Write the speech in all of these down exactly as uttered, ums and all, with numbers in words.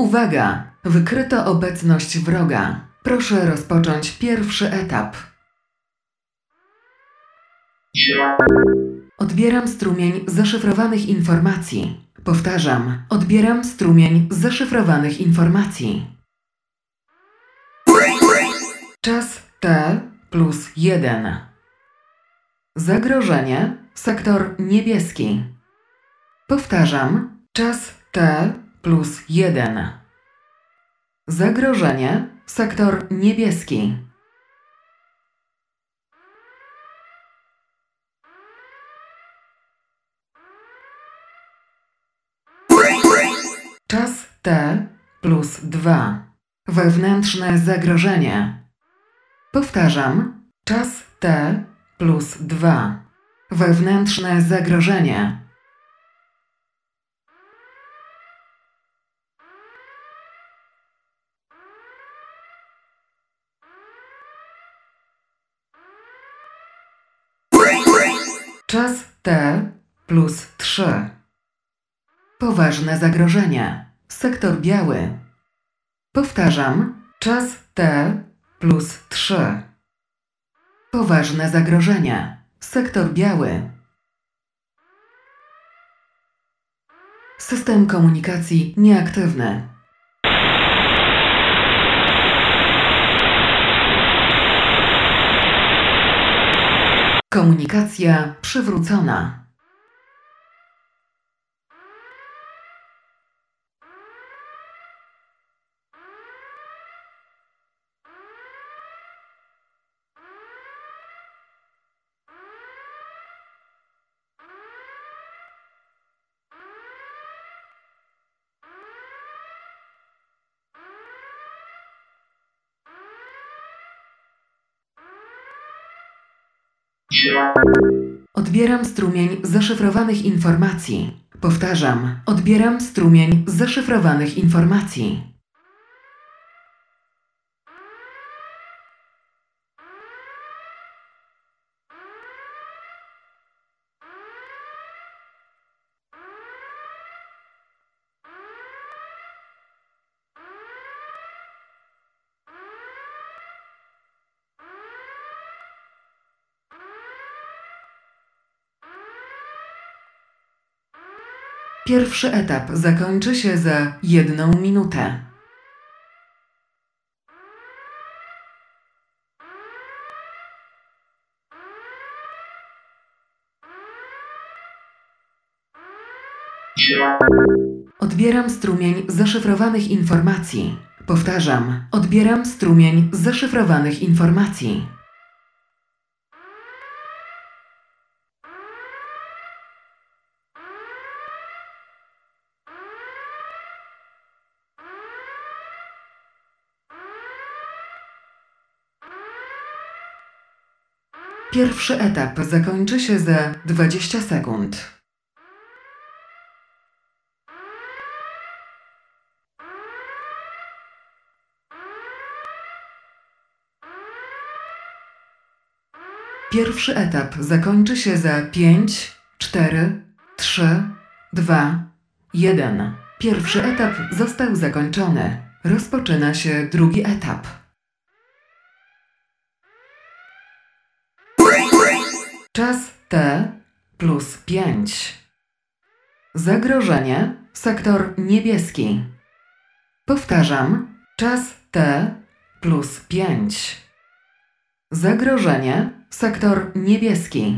Uwaga! Wykryto obecność wroga. Proszę rozpocząć pierwszy etap. Odbieram strumień zaszyfrowanych informacji. Powtarzam, odbieram strumień zaszyfrowanych informacji. Czas T plus jeden. Zagrożenie, sektor niebieski. Powtarzam, czas T plus jeden. Zagrożenie, sektor niebieski. Czas T plus dwa. Wewnętrzne zagrożenie. Powtarzam, czas T plus dwa. Wewnętrzne zagrożenie. Czas T plus trzy. Poważne zagrożenie. Sektor biały. Powtarzam, czas T plus trzy. Poważne zagrożenie. Sektor biały. System komunikacji nieaktywny. Komunikacja przywrócona. Odbieram strumień zaszyfrowanych informacji. Powtarzam, odbieram strumień zaszyfrowanych informacji. Pierwszy etap zakończy się za jedną minutę. Odbieram strumień zaszyfrowanych informacji. Powtarzam, odbieram strumień zaszyfrowanych informacji. Pierwszy etap zakończy się za dwadzieścia sekund. Pierwszy etap zakończy się za pięć, cztery, trzy, dwa, jeden. Pierwszy etap został zakończony. Rozpoczyna się drugi etap. Czas T plus pięć. Zagrożenie, sektor niebieski. Powtarzam, czas T plus pięć. Zagrożenie, sektor niebieski.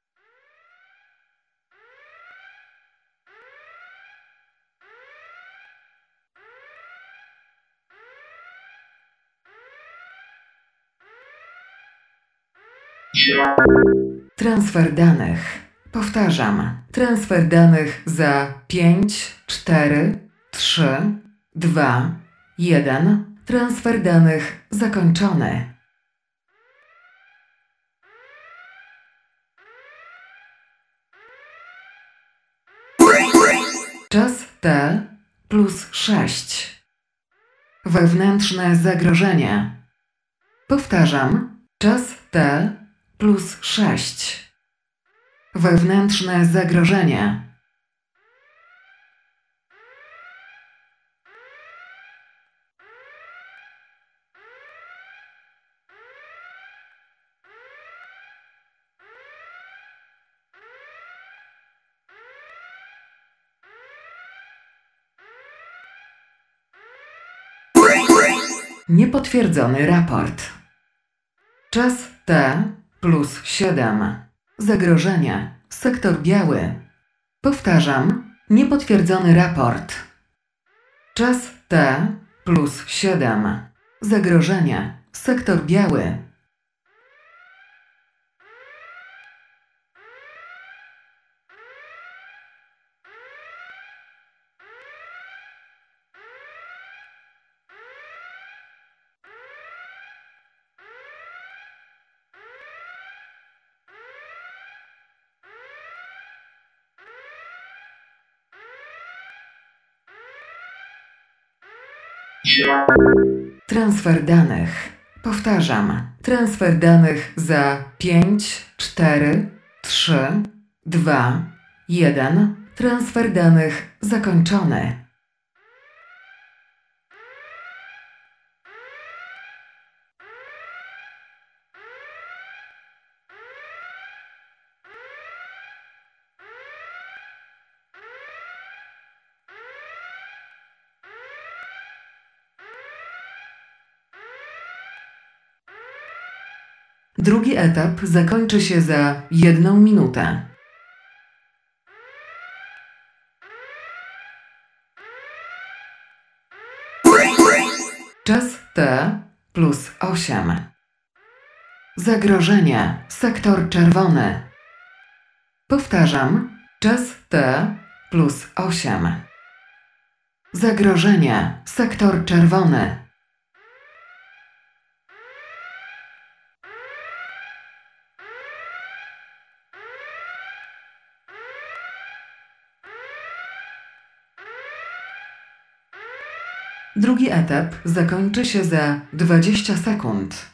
Transfer danych. Powtarzam. Transfer danych za pięć, cztery, trzy, dwa, jeden. Transfer danych zakończony. Czas T plus sześć. Wewnętrzne zagrożenie. Powtarzam. Czas T plus sześć. Wewnętrzne zagrożenie. Niepotwierdzony raport. Czas T plus siedem. Zagrożenie. Sektor biały. Powtarzam. Niepotwierdzony raport. Czas T plus siedem. Zagrożenie. Sektor biały. Transfer danych. Powtarzam. Transfer danych za pięć, cztery, trzy, dwa, jeden. Transfer danych zakończony. Drugi etap zakończy się za jedną minutę. Czas T plus osiem. Zagrożenie. Sektor czerwony. Powtarzam. Czas T plus osiem. Zagrożenie. Sektor czerwony. Drugi etap zakończy się za dwadzieścia sekund.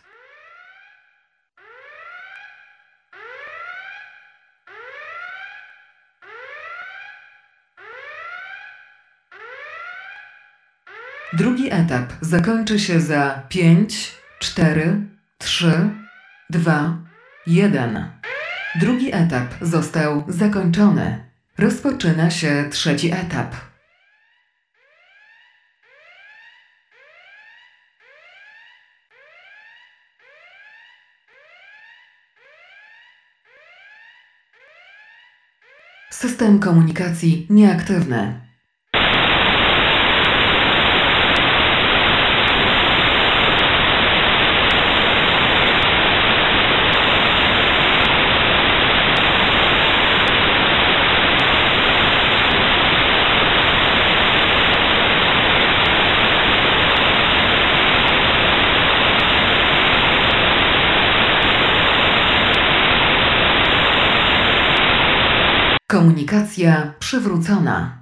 Drugi etap zakończy się za pięć, cztery, trzy, dwa, jeden. Drugi etap został zakończony. Rozpoczyna się trzeci etap. System komunikacji nieaktywny. Komunikacja przywrócona.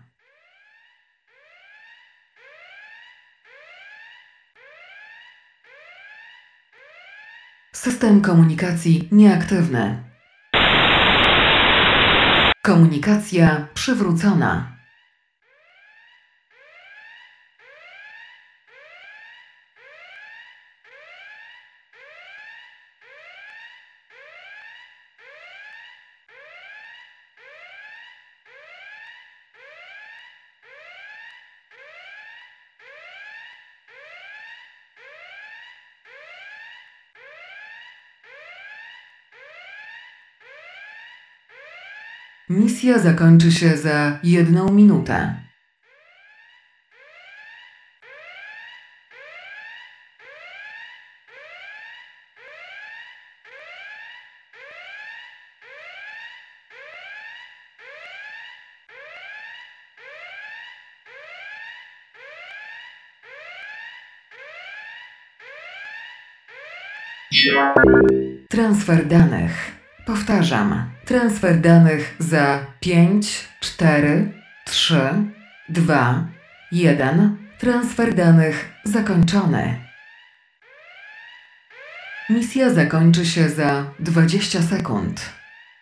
System komunikacji nieaktywny. Komunikacja przywrócona. Misja zakończy się za jedną minutę. Transfer danych. Powtarzam. Transfer danych za pięć, cztery, trzy, dwa, jeden. Transfer danych zakończony. Misja zakończy się za dwadzieścia sekund.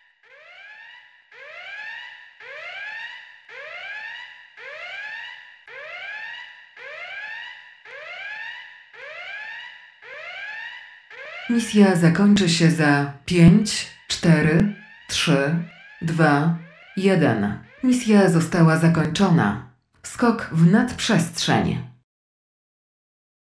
Misja zakończy się za pięć, cztery, trzy, dwa, jeden. Misja została zakończona. Skok w nadprzestrzeń.